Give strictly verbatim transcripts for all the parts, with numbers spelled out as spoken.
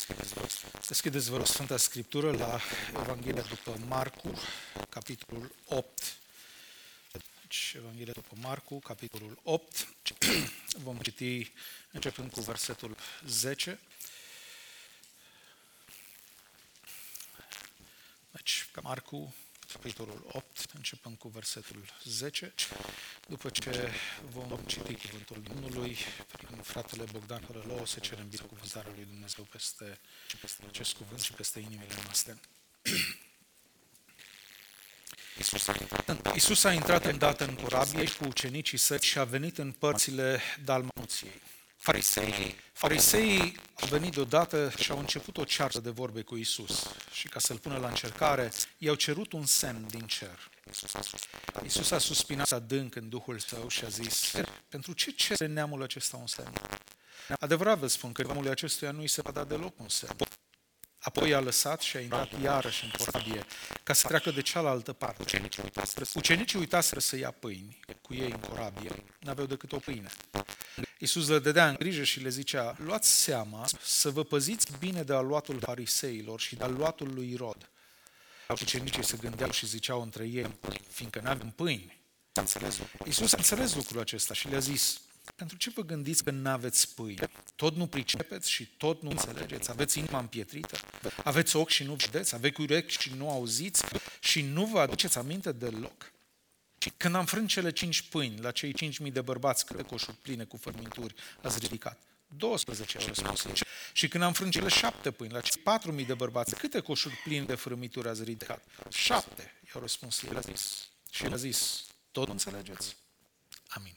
Deschideți, vă rog, Sfânta Scriptură la Evanghelia după Marcu, capitolul opt. Deci, Evanghelia după Marcu, capitolul opt. Vom citi începând cu versetul zece. Deci, Marcu, capitolul opt, începând cu versetul zece. După ce vom citi cuvântul Domnului, prin fratele Bogdan Hărălău, o să cerem binecuvântarea lui Dumnezeu peste acest cuvânt și peste inimile noastre. Iisus a intrat îndată în corabie cu ucenicii săi și a venit în părțile Dalmanuției. Fariseii, Fariseii au venit deodată și au început o ceartă de vorbe cu Iisus și ca să-l pună la încercare, i-au cerut un semn din cer. Iisus a suspinat adânc în Duhul Său și a zis: pentru ce cere neamul acesta un semn? Adevărat vă spun că neamului acestuia nu îi se va da deloc un semn. Apoi a lăsat și a intrat iarăși în corabie ca să treacă de cealaltă parte. Ucenicii uitaseră să ia pâini cu ei în corabie. N-aveau decât o pâine. Iisus le dădea în grijă și le zicea: luați seama să vă păziți bine de aluatul fariseilor și de aluatul lui Irod. Ucenicii se gândeau și ziceau între ei: fiindcă n-avem pâini. Iisus a înțeles lucrul acesta și le-a zis: pentru ce vă gândiți că n-aveți pâine? Tot nu pricepeți și tot nu înțelegeți? Aveți inima împietrită? Aveți ochi și nu vedeți? Aveți urechi și nu auziți? Și nu vă aduceți aminte deloc? Când am frânt cele cinci pâini la cei cinci mii de bărbați, câte coșuri pline cu fărmituri ați ridicat? douăsprezece au răspuns. Și când am frânt cele șapte pâini la cei patru mii de bărbați, câte coșuri pline de fărmituri ați ridicat? Șapte, i-au răspuns el. Și el a zis: tot nu înțelegeți? Amin.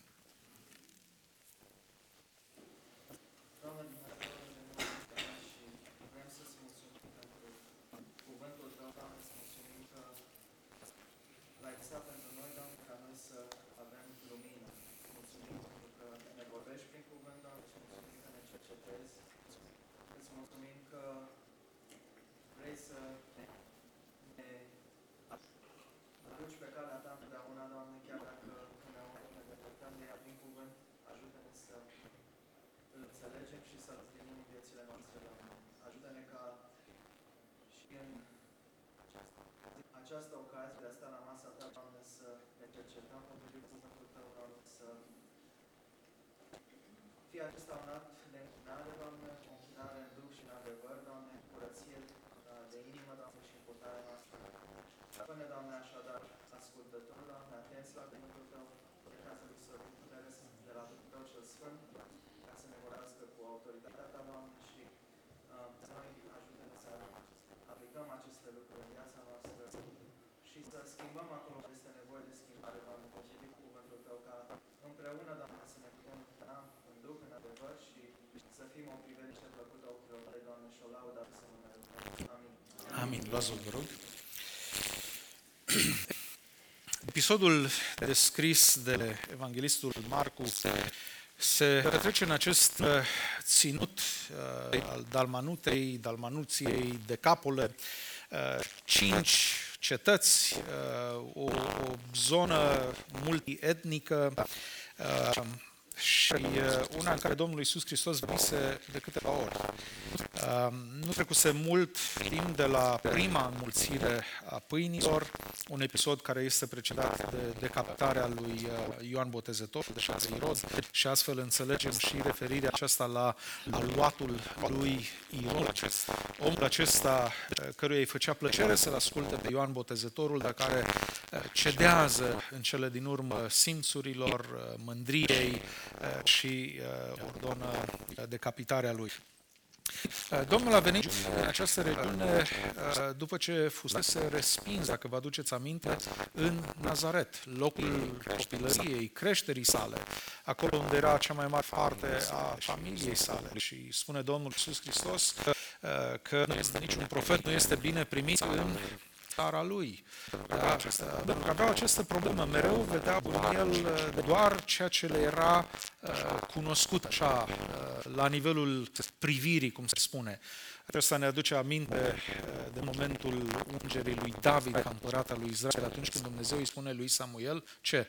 Această ocazie de a sta la masa ta, Doamne, să ne cercetăm potrivit cuvântul Tău, Doamne, să fie acesta un act de închinare, Doamne, o închinare în Duh și în adevăr, Doamne, curăție de inimă, Doamne, și în purtarea noastră. Până, Doamne, așadar, ascultător, Doamne, atenți la cuvântul Tău, ca să să putere de la Duhul Tău cel Sfânt, ca să ne vorbească cu autoritatea Ta, Doamne, și uh, să noi ajută-ne să aplicăm aceste lucruri în viața noastră și să schimbăm acolo unde este nevoie de schimbare, Doamne, potrivit cuvântul Tău, ca împreună, Doamne, să ne putem înclina în Duh, în adevăr și să fim o priveliște plăcută ochilor Tăi, Doamne, și o laudă să numele Tău. Amin. Amin. Luați-l, vă rog. Episodul descris de evanghelistul Marcu se petrece în acest ținut uh, al Dalmanutei, Dalmanuției, Decapole, uh, cinci cetăți, uh, o, o zonă multietnică uh, și uh, una în care Domnul Iisus Hristos venise de câteva ori. Uh, nu trecuse mult timp de la prima înmulțire a pâinilor, un episod care este precedat de decapitarea lui Ioan Botezătorul de către Irod și astfel înțelegem și referirea aceasta la aluatul lui Irod. Omul acesta căruia îi făcea plăcere să-l asculte pe Ioan Botezătorul, dar care cedează în cele din urmă simțurilor, mândriei și ordonă decapitarea lui. Domnul a venit în această regiune după ce fusese respins, dacă vă aduceți aminte, în Nazaret, locul copilăriei, creșterii sale, acolo unde era cea mai mare parte a familiei sale. Și spune Domnul Iisus Hristos că nu este niciun profet, nu este bine primit în țara lui. Da, pentru că aveau această problemă, mereu vedeau în el doar ceea ce le era uh, cunoscut, așa, uh, la nivelul privirii, cum se spune. Acesta ne aduce aminte uh, de momentul ungerii lui David ca împărat al lui Israel, atunci când Dumnezeu îi spune lui Samuel, ce?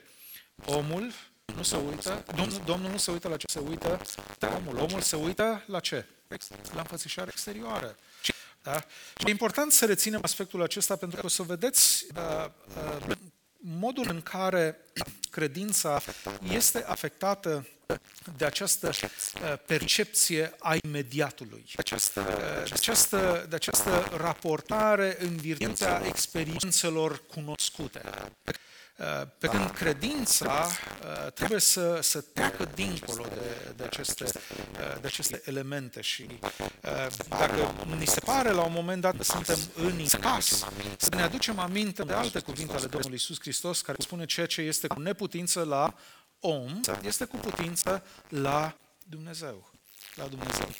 Omul nu se uită, Domnul, Domnul nu se uită la ce se uită omul, omul se uită la ce? la înfățișare exterioară. Da? Și e important să reținem aspectul acesta pentru că o să vedeți uh, uh, modul în care credința este afectată de această uh, percepție a imediatului, uh, de această, de această raportare în virtutea experiențelor cunoscute. Pe când credința trebuie să, să treacă dincolo de, de, aceste, de aceste elemente și dacă ni se pare la un moment dat că suntem în impas, să ne aducem aminte de alte cuvinte ale Domnului Iisus Hristos care spune ceea ce este cu neputință la om, este cu putință la Dumnezeu. La Dumnezeu.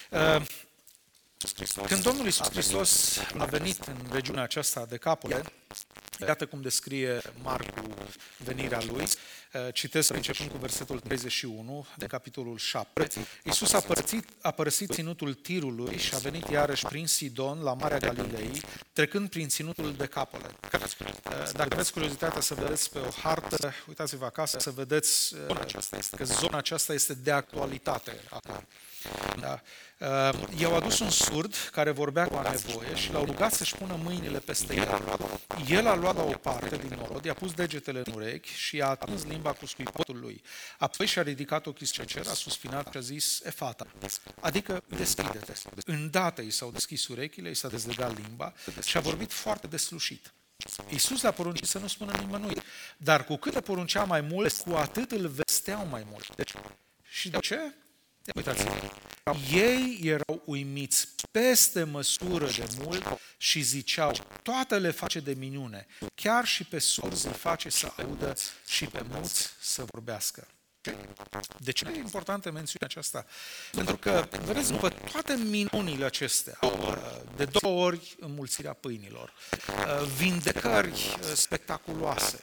Când Domnul Iisus Hristos a venit în regiunea aceasta de Decapole, iată cum descrie Marcu venirea lui. Citesc începând cu versetul treizeci și unu de capitolul șapte. Iisus a părăsit, a părăsit ținutul Tirului și a venit iarăși prin Sidon la Marea Galilei, trecând prin ținutul Decapole. Dacă aveți curiozitatea să vedeți pe o hartă, uitați-vă acasă să vedeți că zona aceasta este de actualitate acum. Da. I-au adus un surd care vorbea cu a nevoie și l-au rugat să-și pună mâinile peste el. El a luat la o parte din norod, i-a pus degetele în urechi și i-a atins limba cu scuipotul lui. Apoi și-a ridicat ochii spre cer, a suspinat și a zis Efata, adică deschide-te. Îndată i s-au deschis urechile, i s-a dezlegat limba și a vorbit foarte deslușit. Iisus le-a poruncit să nu spună nimănui, dar cu cât le poruncea mai mult, cu atât îl vesteau mai mult. Deci, și de ce? Uitați-vă, ei erau uimiți peste măsură de mult și ziceau, toate le face de minune, chiar și pe surzi îi face să audă și pe muți să vorbească. De ce e importantă mențiunea aceasta? Pentru că, vedeți, după toate minunile acestea, de două ori înmulțirea pâinilor, vindecări spectaculoase,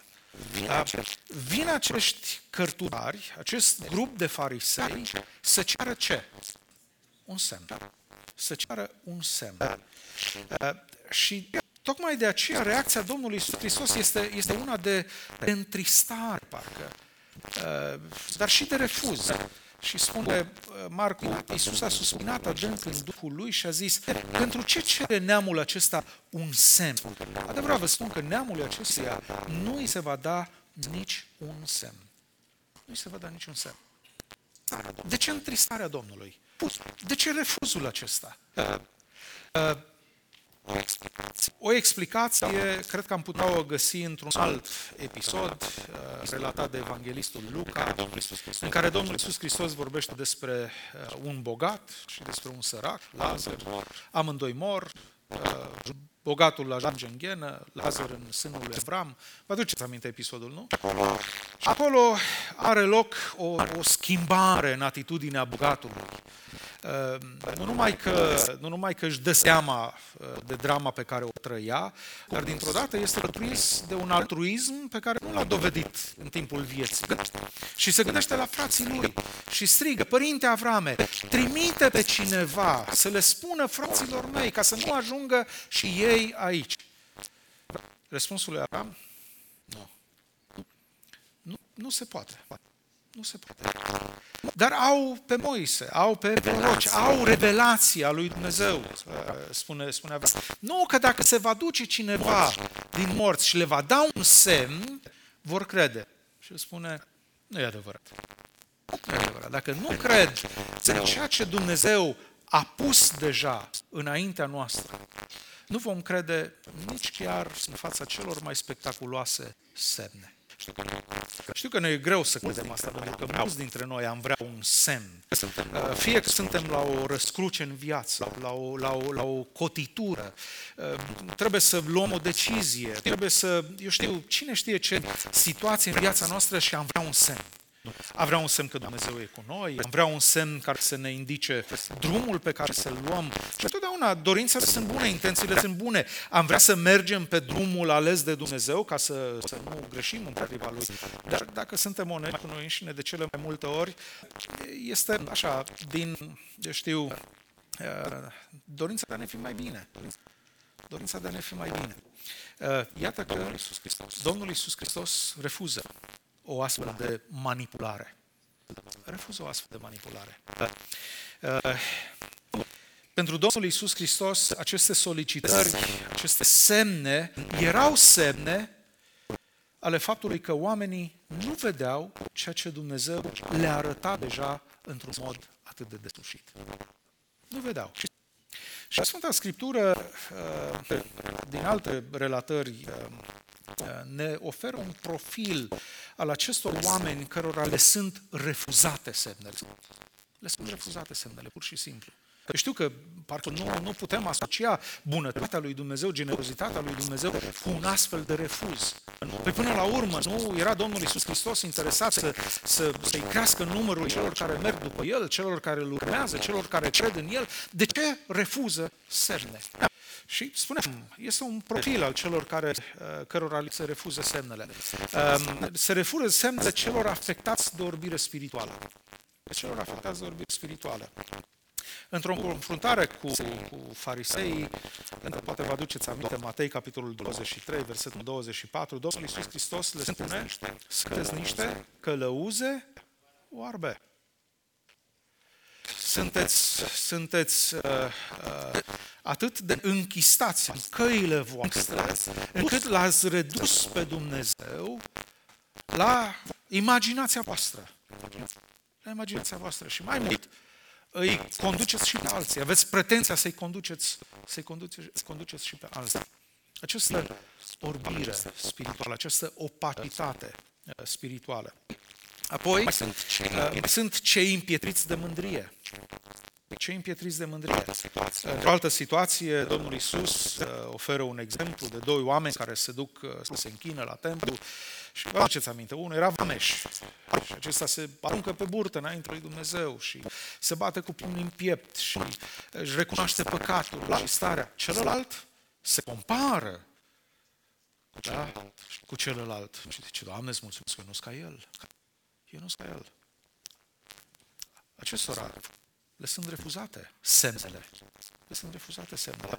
vin acești cărturari, acest grup de farisei, să ceară ce? Un semn. Să ceară un semn. Și tocmai de aceea reacția Domnului Iisus Hristos este, este una de, de întristare, parcă, dar și de refuz. Și spune Marcu, Iisus a suspinat adânc în Duhul lui și a zis, pentru ce cere neamul acesta un semn? Adevărat vă spun că neamul acestuia nu îi se va da nici un semn. Nu îi se va da nici un semn. De ce întristarea Domnului? De ce refuzul acesta? O explicație, cred că am putea o găsi într-un alt episod uh, relatat de evanghelistul Luca, în care Domnul Iisus Hristos vorbește despre uh, un bogat și despre un sărac, Lazar. Amândoi mor, uh, bogatul ajunge în ghenă, Lazar în sânul lui Avram. Vă aduceți aminte episodul, nu? Acolo are loc o, o schimbare în atitudinea bogatului. Nu numai, că, nu numai că își dă seama de drama pe care o trăia, dar dintr-o dată este prins de un altruism pe care nu l-a dovedit în timpul vieții. Și se gândește la frații lui și strigă, Părinte Avrame, trimite pe cineva să le spună fraților mei ca să nu ajungă și ei aici. Răspunsul lui Avram? Nu. Nu, nu se poate. Nu se poate. Dar au pe Moise, au pe proroci, au revelația lui Dumnezeu, spune, spune Avram. Nu că dacă se va duce cineva din morți și le va da un semn, vor crede. Și el spune, nu e adevărat. Nu e adevărat. Dacă nu cred în ceea ce Dumnezeu a pus deja înaintea noastră, nu vom crede nici chiar în fața celor mai spectaculoase semne. Știu că ne e greu să credem asta, pentru că mulți dintre noi am vrea un semn. Fie că suntem la o răscruce în viață, la o, la o, la o cotitură, trebuie să luăm o decizie, trebuie să, eu știu, cine știe ce situație în viața noastră și am vrea un semn. Am vrea un semn că Dumnezeu e cu noi, am vrea un semn care să ne indice drumul pe care să-l luăm. Și întotdeauna dorințele sunt bune, intențiile sunt bune. Am vrea să mergem pe drumul ales de Dumnezeu ca să, să nu greșim împotriva Lui. Dar dacă suntem onești cu noi înșine, de cele mai multe ori, este așa, din, eu știu, dorința de a ne fi mai bine. Dorința de a ne fi mai bine. Iată că Domnul Iisus Hristos refuză o astfel de manipulare. Refuză o astfel de manipulare. Pentru Domnul Iisus Hristos, aceste solicitări, aceste semne, erau semne ale faptului că oamenii nu vedeau ceea ce Dumnezeu le arăta deja într-un mod atât de deslușit. Nu vedeau. Și Sfânta Scriptură, din alte relatări, ne oferă un profil al acestor oameni cărora le sunt refuzate semnele. Le sunt refuzate semnele, pur și simplu. Știu că parcă nu, nu putem asocia bunătatea lui Dumnezeu, generozitatea lui Dumnezeu cu un astfel de refuz. Păi până la urmă, nu era Domnul Iisus Hristos interesat să, să, să-i crească numărul celor care merg după El, celor care îl urmează, celor care cred în El? De ce refuză semne? Și spuneam, este un profil al celor care, cărora li se refuză semnele. Se refuză semnele celor afectați de orbire spirituală. Celor afectați de orbire spirituală. Într-o confruntare cu, cu fariseii, poate vă aduceți aminte, Matei, capitolul douăzeci și trei, versetul douăzeci și patru, Domnul Iisus Hristos le spune: sunteți niște călăuze oarbe. Sunteți, sunteți uh, uh, atât de închistați în căile voastre, încât l-ați redus pe Dumnezeu la imaginația voastră. La imaginația voastră. Și mai mult, îi conduceți și pe alții. Aveți pretenția să-i conduceți, să-i conduceți, conduceți și pe alții. Această orbire spirituală, această opacitate spirituală. Apoi, mai sunt, uh, sunt cei împietriți de mândrie. Cei împietriți de mândrie. Într-o altă situație, Domnul Iisus uh, oferă un exemplu de doi oameni care se duc uh, să se închină la templu. Și vă aduceți aminte, unul era vameș și acesta se aruncă pe burtă înainte lui Dumnezeu și se bate cu pumnii în piept și își recunoaște păcatul și starea. Celălalt se compară, da, cu celălalt și zice: Doamne, îți mulțumesc că eu nu sunt ca el. Eu nu sunt ca el. Acestora le sunt refuzate semnele. Le sunt refuzate semnele.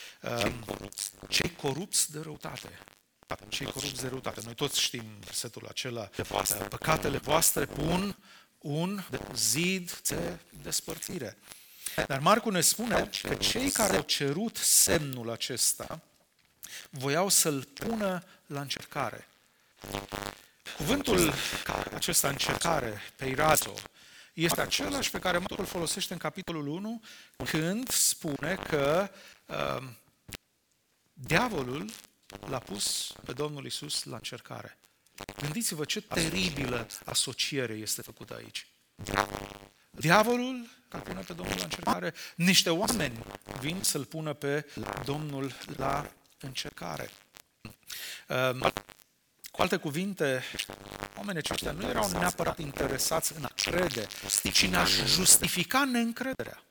Cei corupți de răutate. Cei corupți de răutate. Noi toți știm versetul acela. Păcatele voastre pun un zid de despărțire. Dar Marcu ne spune că cei care au cerut semnul acesta voiau să-l pună la încercare. Cuvântul acesta, încercare, peirazo, este același pe care Marcu îl folosește în capitolul unu când spune că uh, diavolul l-a pus pe Domnul Iisus la încercare. Gândiți-vă ce teribilă asociere este făcută aici. Diavolul îl pune pe Domnul la încercare, niște oameni vin să-l pună pe Domnul la încercare. Uh, Cu alte cuvinte, oamenii aceștia nu erau neapărat interesați în a crede, ci în a justifica neîncrederea.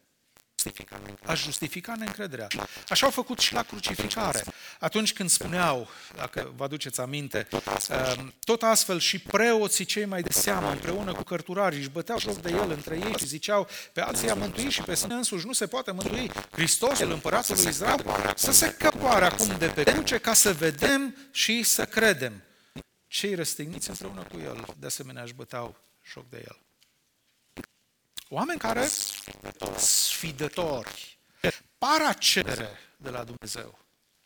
A justifica neîncrederea. Așa au făcut și la crucificare. Atunci când spuneau, dacă vă aduceți aminte, tot astfel și preoții cei mai de seamă, împreună cu cărturarii, își băteau joc de el între ei și ziceau: pe alții i-a mântuit și pe sine însuși nu se poate mântui. Hristos, el împăratul lui Israel, să se căpoare acum de pe cruce ca să vedem și să credem. Cei răstigniți împreună cu el, de asemenea, își băteau joc de el. Oameni care, sfidători, par a cere de la Dumnezeu,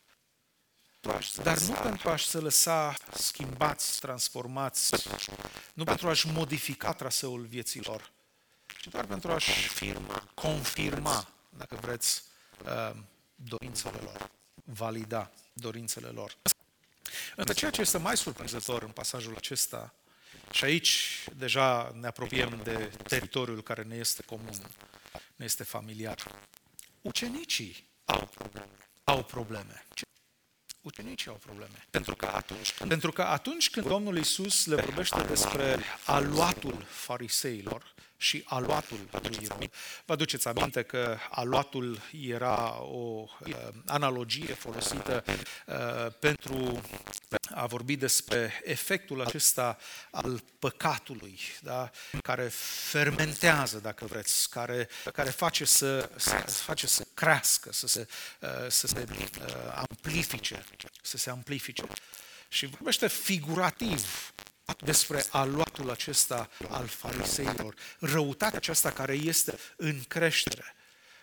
dar nu pentru a-și se lăsa schimbați, transformați, nu pentru a-și modifica traseul vieților, ci doar pentru a-și confirma, dacă vreți, dorințele lor, valida dorințele lor. Însă ceea ce este mai surprinzător în pasajul acesta, și aici deja ne apropiem de teritoriul care ne este comun, ne este familiar, ucenicii au probleme. Au probleme. Ucenicii au probleme. Pentru că atunci când, Pentru că atunci când Domnul Iisus le vorbește despre aluatul fariseilor și aluatul lui Irod, vă aduceți aminte că aluatul era o uh, analogie folosită uh, pentru a vorbi despre efectul acesta al păcatului, da? Care fermentează, dacă vreți, care, care face, să, să, face să crească, să se, uh, să se uh, amplifice, să se amplifice. Și vorbește figurativ despre aluatul acesta al fariseilor, răutatea aceasta care este în creștere.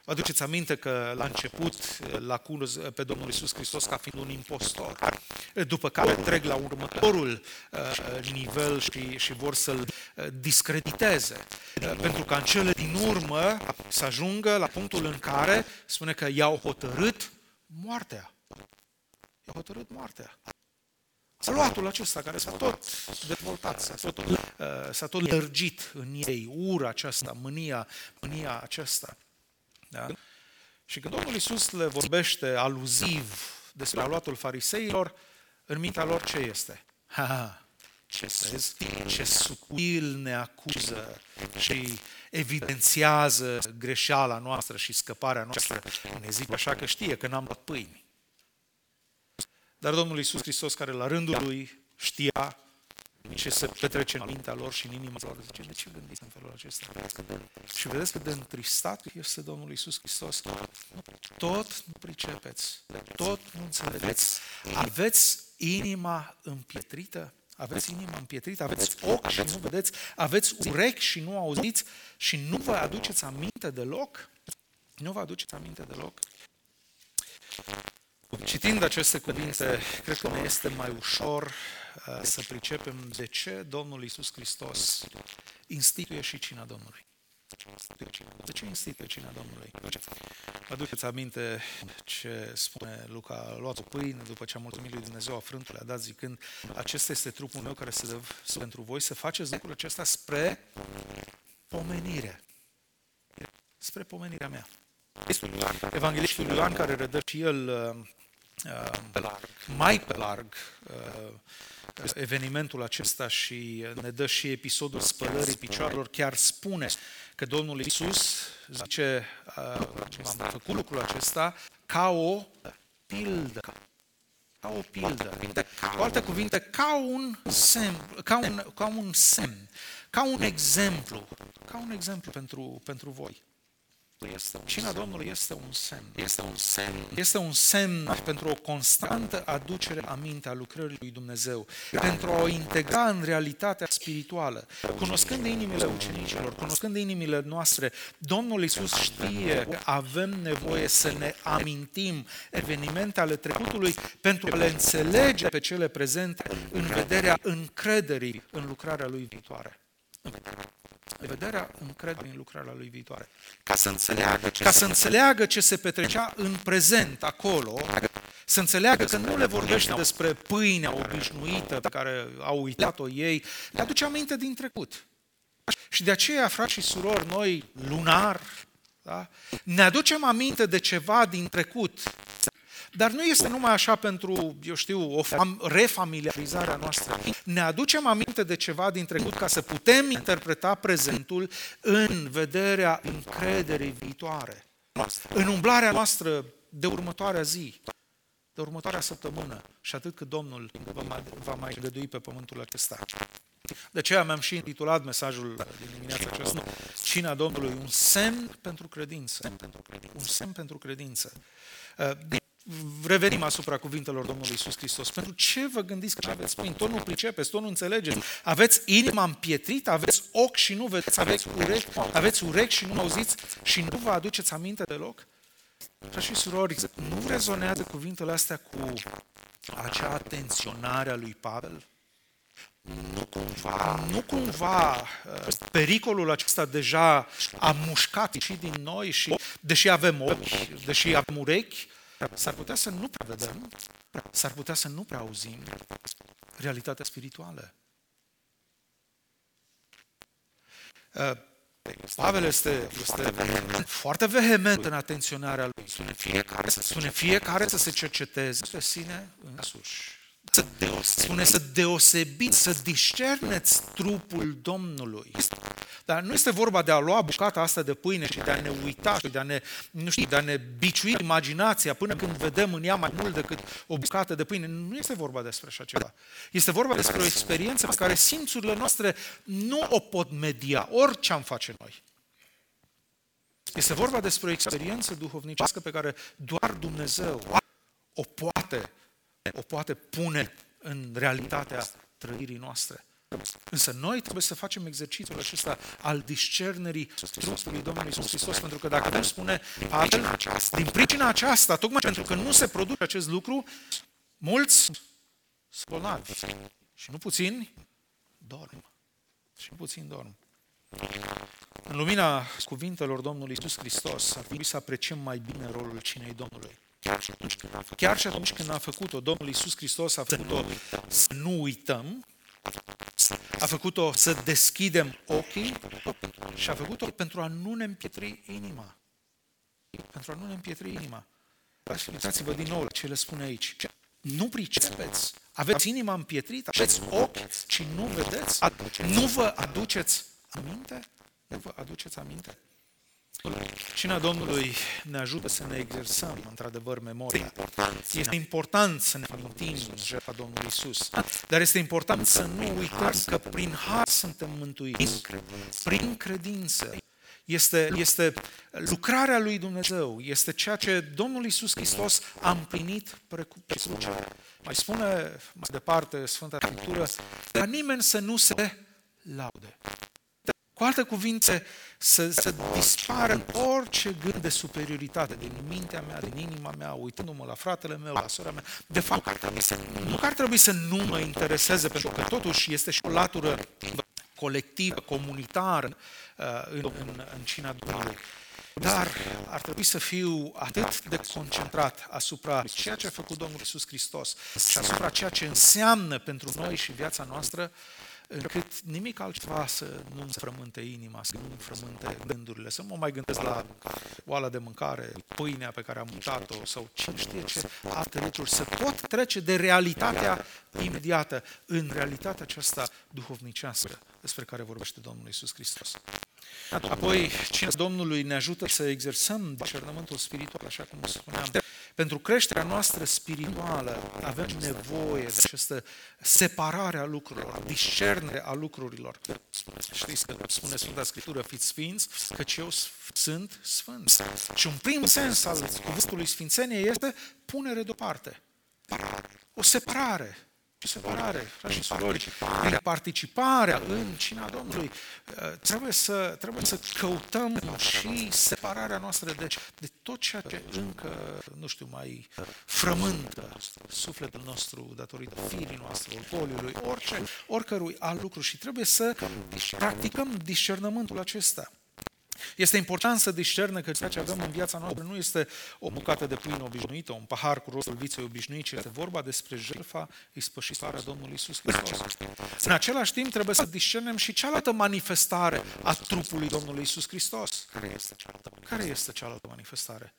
Vă aduceți aminte că la început l-a acuz pe Domnul Iisus Hristos ca fiind un impostor, după care trec la următorul uh, nivel și, și vor să-l uh, discrediteze, uh, pentru că în cele din urmă să ajungă la punctul în care spune că i-au hotărât moartea. I-au hotărât moartea. Aluatul acesta care s-a tot dezvoltat, s-a tot, uh, s-a tot lărgit în ei, ura aceasta, mânia, mânia aceasta. Da? Și când Domnul Iisus le vorbește aluziv despre aluatul fariseilor, în mintea lor ce este? Ha, ha, ce, vezi? Ce subtil ne acuză și evidențiază greșeala noastră și scăparea noastră. Ne zic așa că știe că n-am luat pâini. Dar Domnul Iisus Hristos, care la rândul Lui știa ce se petrece în mintea lor și în inima lor, zice, de ce gândiți în felul acesta? Și vedeți cât de întristat este Domnul Iisus Hristos. Tot nu pricepeți, tot nu înțelegeți. Aveți inima împietrită? Aveți inima împietrită? Aveți ochi și nu vedeți? Aveți urechi și nu auziți? Și nu vă aduceți aminte deloc? Nu vă aduceți aminte deloc? Citind aceste cuvinte, cred că ne este mai ușor uh, să pricepem de ce Domnul Iisus Hristos instituie și cina Domnului. De ce instituie cina Domnului? Aduceți aminte ce spune Luca: a luat o pâine, după ce a mulțumit lui Dumnezeu, a frânt, le-a dat zicând, acesta este trupul meu care se dă pentru voi, să faceți lucrul acesta spre pomenire. Spre pomenirea mea. Evanghelistul Ioan, care redă și el uh, mai pe larg uh, evenimentul acesta și ne dă și episodul spălării picioarelor, chiar spune că Domnul Iisus zice, uh, am făcut lucrul acesta ca o pildă. Ca o pildă. Cu alte cuvinte, ca un semn, ca un, ca un semn, ca un exemplu, ca un exemplu pentru, pentru voi. Cina Domnului este un semn. Este un semn. Este un semn pentru o constantă aducere aminte a lucrării lui Dumnezeu, pentru a o integra în realitatea spirituală. Cunoscând inimile ucenicilor, cunoscând inimile noastre, Domnul Iisus știe că avem nevoie să ne amintim evenimente ale trecutului pentru a le înțelege pe cele prezente în vederea încrederii în lucrarea lui viitoare. În vederea încrederii în lucrarea lui viitoare. Ca să înțeleagă ce, Ca se, să înțeleagă ce se petrecea în prezent acolo, să înțeleagă că nu le vorbește despre pâinea obișnuită pe care au uitat-o ei, le aduce aminte din trecut. Și de aceea, frați și surori, noi, lunar, da, ne aducem aminte de ceva din trecut. Dar nu este numai așa pentru, eu știu, o refamiliarizare a noastră. Ne aducem aminte de ceva din trecut ca să putem interpreta prezentul în vederea încrederii viitoare. În umblarea noastră de următoarea zi, de următoarea săptămână și atât cât Domnul va mai dădui pe pământul acesta. De aceea mi-am și intitulat mesajul din dimineața aceasta, Cina Domnului, un semn pentru credință. Un semn pentru credință. Revenim asupra cuvintelor Domnului Iisus Hristos. Pentru ce vă gândiți că aveți pâini? Tot nu pricepeți, tot nu înțelegeți. Aveți inima împietrită, aveți ochi și nu vedeți, aveți urechi, aveți urechi și nu auziți și nu vă aduceți aminte deloc? Frați și surori, nu rezonează cuvintele astea cu acea atenționare a lui Pavel? nu cumva, Nu cumva pericolul acesta deja a mușcat și din noi și deși avem ochi, deși avem urechi, s-ar putea să nu prea vedem, s-ar putea să nu prea auzim realitatea spirituală. Pavel este, este vehement, foarte vehement în atenționarea lui. spune fiecare să se Spune fiecare să se cerceteze pe sine însuși. să deosebi. Spune să deosebiți, să discerneți trupul Domnului. Dar nu este vorba de a lua bucata asta de pâine și de a ne uita și de a ne, nu știu, de a ne biciui imaginația până când vedem în ea mai mult decât o bucată de pâine. Nu este vorba despre așa ceva. Este vorba despre o experiență pe care simțurile noastre nu o pot media, orice am face noi. Este vorba despre o experiență duhovnicească pe care doar Dumnezeu o poate, o poate pune în realitatea trăirii noastre. Însă noi trebuie să facem exercițiul acesta al discernerii trupului Domnului Iisus Hristos, pentru că dacă vom spune, Pavel, din pricina aceasta, tocmai pentru că nu se produce acest lucru, mulți sunt bolnavi și nu puțini dorm. Și nu puțini dorm. În lumina cuvintelor Domnului Iisus Hristos, ar trebui să apreciem mai bine rolul cinei Domnului. Chiar și atunci când a făcut-o, Domnul Iisus Hristos a făcut-o să nu uităm, a făcut-o să deschidem ochii și a făcut-o pentru a nu ne împietri inima. Pentru a nu ne împietri inima. Uitați-vă din nou la ce le spune aici. Nu pricepeți. Aveți inima împietrită, aveți ochi și nu vedeți? Nu vă aduceți aminte? Nu vă aduceți aminte? Cina Domnului ne ajută să ne exersăm, într-adevăr, memoria. Este important să ne amintim jertfa Domnului Iisus, dar este important să nu uităm că prin har suntem mântuiți, prin credință. Este, este lucrarea lui Dumnezeu, este ceea ce Domnul Iisus Hristos a împlinit pe cruce. Mai spune mai departe Sfânta Scriptură, ca nimeni să nu se laude. Cu alte cuvinte, să, să dispară orice gând de superioritate din mintea mea, din inima mea, uitându-mă la fratele meu, la sora mea. De fapt, nu că ar trebui să nu mă intereseze, pentru că totuși este și o latură colectivă, comunitară în, în, în cina Domnului. Dar ar trebui să fiu atât de concentrat asupra ceea ce a făcut Domnul Iisus Hristos și asupra ceea ce înseamnă pentru noi și viața noastră, încât nimic altceva să nu-mi frământe inima, să nu-mi frământe gândurile, să nu mă mai gândesc la oala de mâncare, pâinea pe care am uitat-o sau cine știe ce alte lucruri, să pot trece de realitatea imediată în realitatea aceasta duhovnicească despre care vorbește Domnul Iisus Hristos. Apoi, cina Domnului ne ajută să exersăm discernământul spiritual, așa cum spuneam. Pentru creșterea noastră spirituală avem nevoie de această separare a lucrurilor, discernere a lucrurilor. Știți că spune Sfânta Scriptură, fiți sfinți, căci eu sunt sfânt. Și un prim sens al cuvântului sfințenie este punere deoparte. O separare. O separare, frați și surori, prin participarea în cina Domnului, trebuie să, trebuie să căutăm și separarea noastră de, de tot ceea ce încă, nu știu, mai frământă sufletul nostru datorită firii noastre, orgoliului, orice, oricărui alt lucru și trebuie să practicăm discernământul acesta. Este important să discernă că ceea ce avem în viața noastră nu este o bucată de pâine obișnuită, un pahar cu rostul viței obișnuit, ci este vorba despre jertfa ispășitoare a Domnului Iisus Hristos. În același timp trebuie să discernem și cealaltă manifestare a trupului Domnului Iisus Hristos. Care este cealaltă manifestare?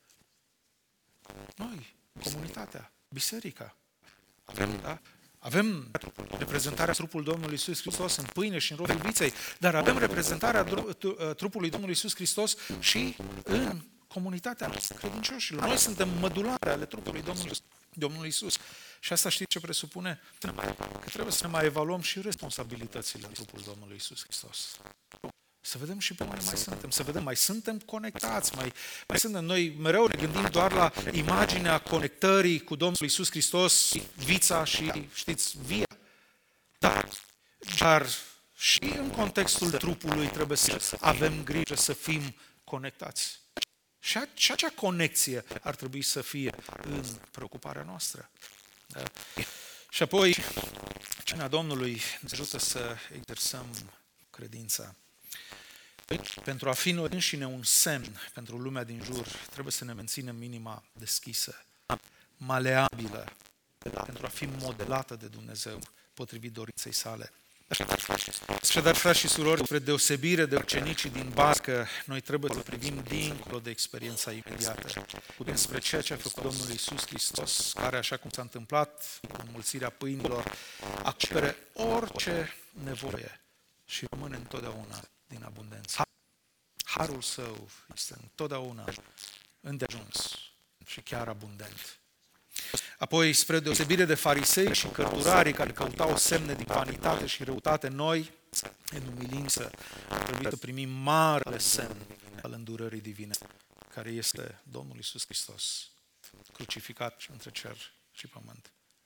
Noi, comunitatea, biserica. Da? Avem reprezentarea trupului Domnului Iisus Hristos în pâine și în rostul viței, dar avem reprezentarea trupului Domnului Iisus Hristos și în comunitatea credincioșilor. Noi suntem mădulare ale trupului Domnului, Domnului Iisus. Și asta știți ce presupune? Că trebuie să ne mai evaluăm și responsabilitățile în trupul Domnului Iisus Hristos. Să vedem și pe mai mai suntem, să vedem, mai suntem conectați, mai, mai suntem. Noi mereu ne gândim doar la imaginea conectării cu Domnul Iisus Hristos, vița și, știți, via. Dar, dar și în contextul trupului trebuie să avem grijă să fim conectați. Și, a, și acea conexie ar trebui să fie în preocuparea noastră. Da? Și apoi, cina Domnului ne ajută să exersăm credința. Pentru a fi noi înșine un semn pentru lumea din jur, trebuie să ne menținem inima deschisă, maleabilă, pentru a fi modelată de Dumnezeu, potrivit dorinței sale. Așadar, frați și surori, spre deosebire de ucenicii din barcă, noi trebuie să privim dincolo de experiența imediată, spre ceea ce a făcut Domnul Iisus Hristos, care, așa cum s-a întâmplat cu înmulțirea pâinilor, acopere orice nevoie și rămâne întotdeauna din abundență. Harul său este întotdeauna îndeajuns și chiar abundent. Apoi, spre deosebire de farisei și cărturarii care căutau semne din vanitate și răutate, noi, în umilință, trebuie să primim marele semn al îndurării divine, care este Domnul Iisus Hristos, crucificat între cer și pământ.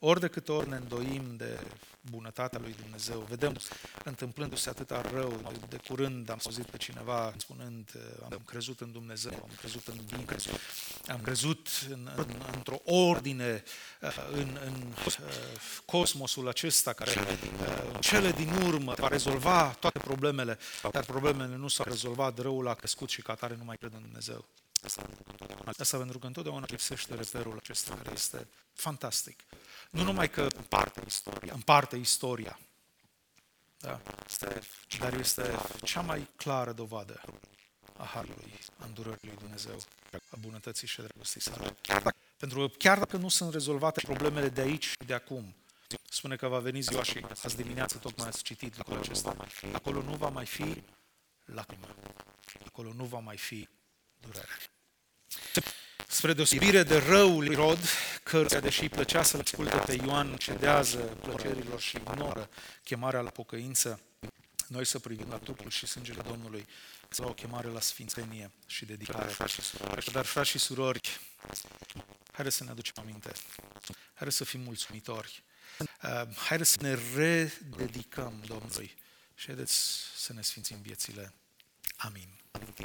ori de câte ori ne îndoim de bunătatea lui Dumnezeu, vedem întâmplându-se atâta rău. De curând am auzit pe cineva spunând, am crezut în Dumnezeu, am crezut în bine, am crezut în, în, într-o ordine în, în cosmosul acesta care în cele din urmă va rezolva toate problemele, dar problemele nu s-au rezolvat, răul a crescut și ca atare nu mai cred în Dumnezeu. Asta pentru că întotdeauna lipsește reperul acesta care este fantastic. Nu numai că împarte istoria, împarte istoria, da? Dar este cea mai clară dovadă a harului, a îndurării lui Dumnezeu, a bunătății și a dragostii sale. Pentru că chiar dacă nu sunt rezolvate problemele de aici și de acum, spune că va veni ziua și azi dimineață tocmai ați citit lucrul acesta, acolo nu va mai fi lacrimă, acolo nu va mai fi durere. Spre deosebire de răul lui Irod, căruia, deși îi plăcea să-l asculte pe Ioan, cedează plăcerilor și ignoră chemarea la pocăință, noi să privim la trupul și sângele Domnului, ca o chemare la sfințenie și dedicare. Dar, frați și surori, haideți să ne aducem aminte, haideți să fim mulțumitori, haideți să ne rededicăm Domnului și haideți să ne sfințim viețile. Amin.